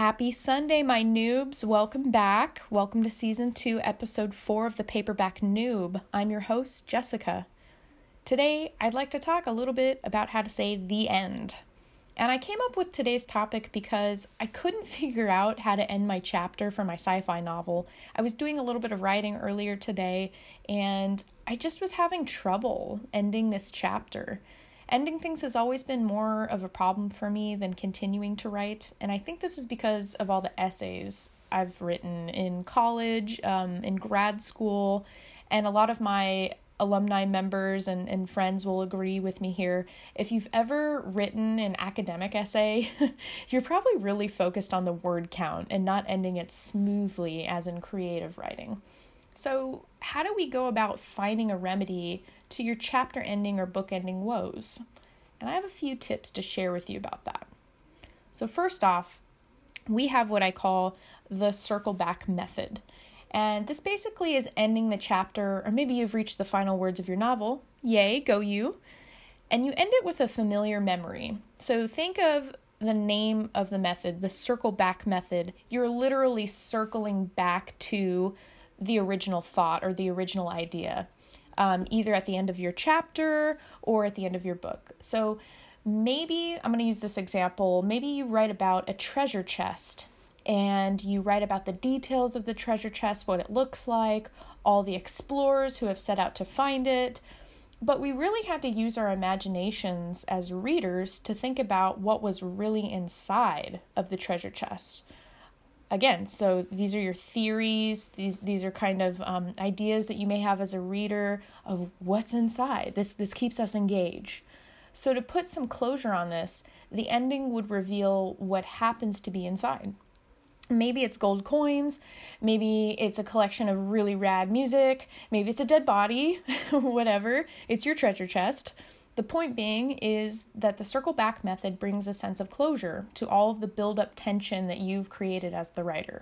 Happy Sunday, my noobs. Welcome back. Welcome to Season 2, Episode 4 of the Paperback Noob. I'm your host, Jessica. Today, I'd like to talk a little bit about how to say the end. And I came up with today's topic because I couldn't figure out how to end my chapter for my sci-fi novel. I was doing a little bit of writing earlier today, and I just was having trouble ending this chapter. Ending things has always been more of a problem for me than continuing to write, and I think this is because of all the essays I've written in college, in grad school, and a lot of my alumni members and friends will agree with me here. If you've ever written an academic essay, you're probably really focused on the word count and not ending it smoothly as in creative writing. So how do we go about finding a remedy to your chapter ending or book ending woes? And I have a few tips to share with you about that. So first off, we have what I call the circle back method. And this basically is ending the chapter, or maybe you've reached the final words of your novel. Yay, go you. And you end it with a familiar memory. So think of the name of the method, the circle back method. You're literally circling back to the original thought or the original idea, either at the end of your chapter or at the end of your book. So maybe, I'm going to use this example, maybe you write about a treasure chest and you write about the details of the treasure chest, what it looks like, all the explorers who have set out to find it. But we really had to use our imaginations as readers to think about what was really inside of the treasure chest. Again, so these are your theories, these are kind of ideas that you may have as a reader of what's inside. This keeps us engaged. So to put some closure on this, the ending would reveal what happens to be inside. Maybe it's gold coins, maybe it's a collection of really rad music, maybe it's a dead body, whatever, it's your treasure chest. The point being is that the circle back method brings a sense of closure to all of the build-up tension that you've created as the writer.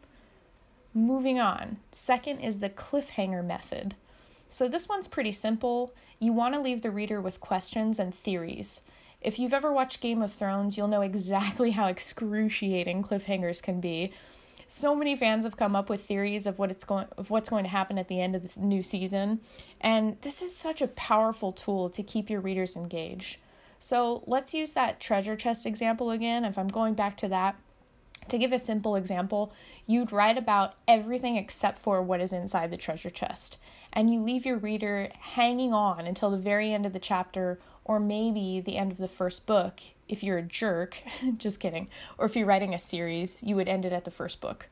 Moving on, second is the cliffhanger method. So this one's pretty simple. You want to leave the reader with questions and theories. If you've ever watched Game of Thrones, you'll know exactly how excruciating cliffhangers can be. So many fans have come up with theories of what's going to happen at the end of this new season, and this is such a powerful tool to keep your readers engaged. So let's use that treasure chest example again. If I'm going back to that, to give a simple example, you'd write about everything except for what is inside the treasure chest, and you leave your reader hanging on until the very end of the chapter, or maybe the end of the first book, if you're a jerk, just kidding, or if you're writing a series, you would end it at the first book.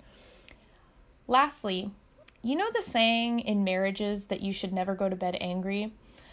Lastly, you know the saying in marriages that you should never go to bed angry?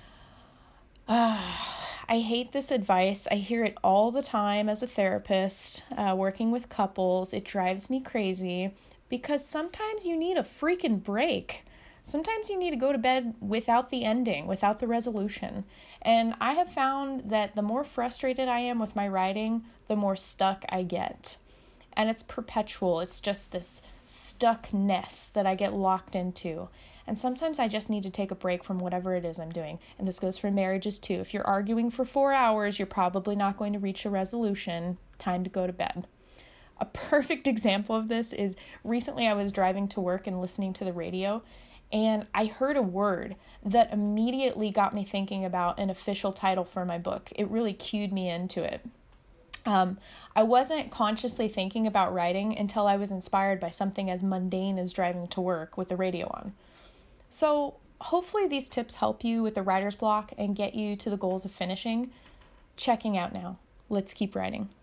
I hate this advice. I hear it all the time as a therapist, working with couples. It drives me crazy because sometimes you need a freaking break. Sometimes you need to go to bed without the ending, without the resolution. And I have found that the more frustrated I am with my writing, the more stuck I get. And it's perpetual. It's just this stuckness that I get locked into. And sometimes I just need to take a break from whatever it is I'm doing. And this goes for marriages too. If you're arguing for 4 hours, you're probably not going to reach a resolution. Time to go to bed. A perfect example of this is recently I was driving to work and listening to the radio, and I heard a word that immediately got me thinking about an official title for my book. It really cued me into it. I wasn't consciously thinking about writing until I was inspired by something as mundane as driving to work with the radio on. So hopefully these tips help you with the writer's block and get you to the goals of finishing. Checking out now. Let's keep writing.